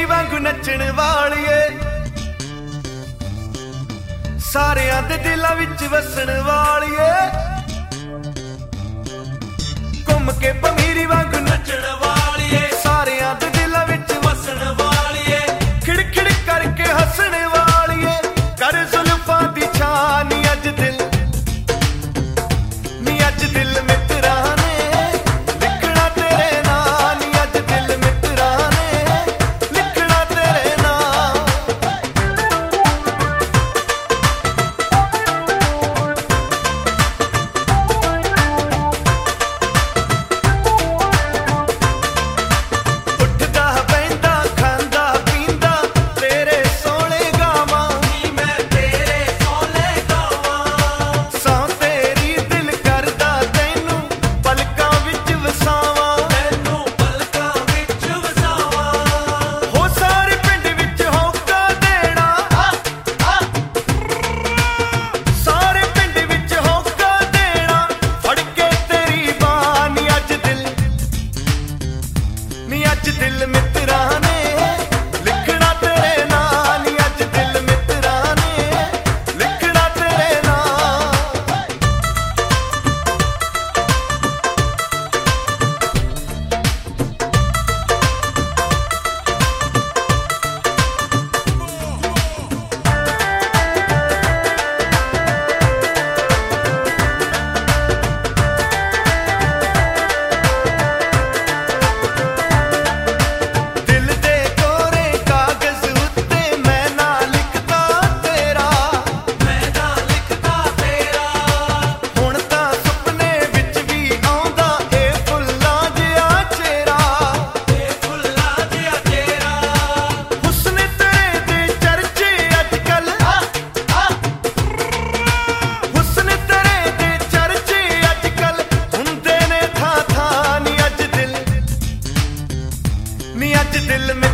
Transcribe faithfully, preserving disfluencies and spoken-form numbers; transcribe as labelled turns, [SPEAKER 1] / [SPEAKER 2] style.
[SPEAKER 1] ਭਮੀਰੀ ਵਾਂਗੂ ਨੱਚਣ ਵਾਲੀਏ, ਸਾਰਿਆਂ ਦੇ ਦਿਲਾਂ ਵਿੱਚ ਵਸਣ ਵਾਲੀਏ। ਘੁੰਮ ਕੇ ਭਮੀਰੀ ਵਾਂਗੂ ਨੱਚਣ ਵਾਲੀਏ, ਸਾਰਿਆਂ ਦੇ ਦਿਲਾਂ ਵਿੱਚ ਵਸਣ ਵਾਲੀਏ। ਖਿੜਖਿੜ ਕਰਕੇ ਹੱਸਣ ਵਾਲੀਏ, ਕਰ ਜ਼ੁਲਫਾਂ ਦੀ ਛਾਂ ਨੀ ਅੱਜ ਦਿਲ, ਨੀ ਅੱਜ ਦਿਲ ਮਿੱਤਰਾਂ ਨੇ ਲਿਖਣਾ ਤੇਰੇ ਨਾਂ, ਨੀ ਅੱਜ ਦਿਲ ਮਿੱਤਰਾਂ ਨੇ ਲਿਖਣਾ ਤੇਰੇ ਨਾਂ। ਉੱਠਦਾ ਬਹਿੰਦਾ ਖਾਂਦਾ ਪੀਂਦਾ ਤੇਰੇ ਸੋਹਣੇ ਗਾਵਾਂ, ਨੀ ਮੈਂ ਤੇਰੇ ਸੋਹਣੇ ਗਾਵਾਂ। ਸੌਂ ਤੇਰੀ ਦਿਲ ਕਰਦਾ ਤੈਨੂੰ ਪਲਕਾਂ ਵਿੱਚ ਵਸਾਵਾਂ, ਤੈਨੂੰ ਪਲਕਾਂ ਵਿੱਚ ਵਸਾਵਾਂ। ਹੋ ਸਾਰੇ ਪਿੰਡ ਵਿੱਚ ਹੋਕਾ ਦੇਣਾ, ਸਾਰੇ ਪਿੰਡ ਵਿੱਚ ਹੋਕਾ ਦੇਣਾ। ਫੜ ਕੇ ਤੇਰੀ ਬਾਂਹ ਨੀ ਅੱਜ ਦਿਲ, ਨੀ ਅੱਜ ਦਿਲ ਮਿੱਤਰਾਂ ਨੇ ਲਿਖਣਾ ਤੇਰੇ ਨਾਂ, ਨੀ ਅੱਜ ਦਿਲ ਮਿੱਤਰਾਂ ਨੇ ਲਿਖਣਾ ਤੇਰੇ ਨਾਂ। ਦਿਲ ਦੇ ਕੋਰੇ ਕਾਗਜ਼ ਉੱਤੇ ਮੈਂ ਨਾਂ ਲਿਖਦਾ ਤੇਰਾ, ਮੈਂ ਨਾਂ ਲਿਖਦਾ ਤੇਰਾ। ਹੁਣ ਤਾਂ ਸੁਪਨੇ ਵਿੱਚ ਵੀ ਆਉਂਦਾ ਇਹ ਫੁੱਲਾਂ ਜਿਹਾ ਚਿਹਰਾ, ਇਹ ਫੁੱਲਾਂ ਜਿਹਾ ਚਿਹਰਾ। ਹੁਸਨ ਤੇਰੇ ਦੇ ਚਰਚੇ ਅੱਜ ਕੱਲ, ਹੁਸਨ ਤੇਰੇ ਦੇ ਚਰਚੇ ਅੱਜ ਕੱਲ ਹੁੰਦੇ ਨੇ ਥਾਂ ਥਾਂ। ਨੀ ਅੱਜ ਦਿਲ, ਨੀ ਅੱਜ ਦਿਲ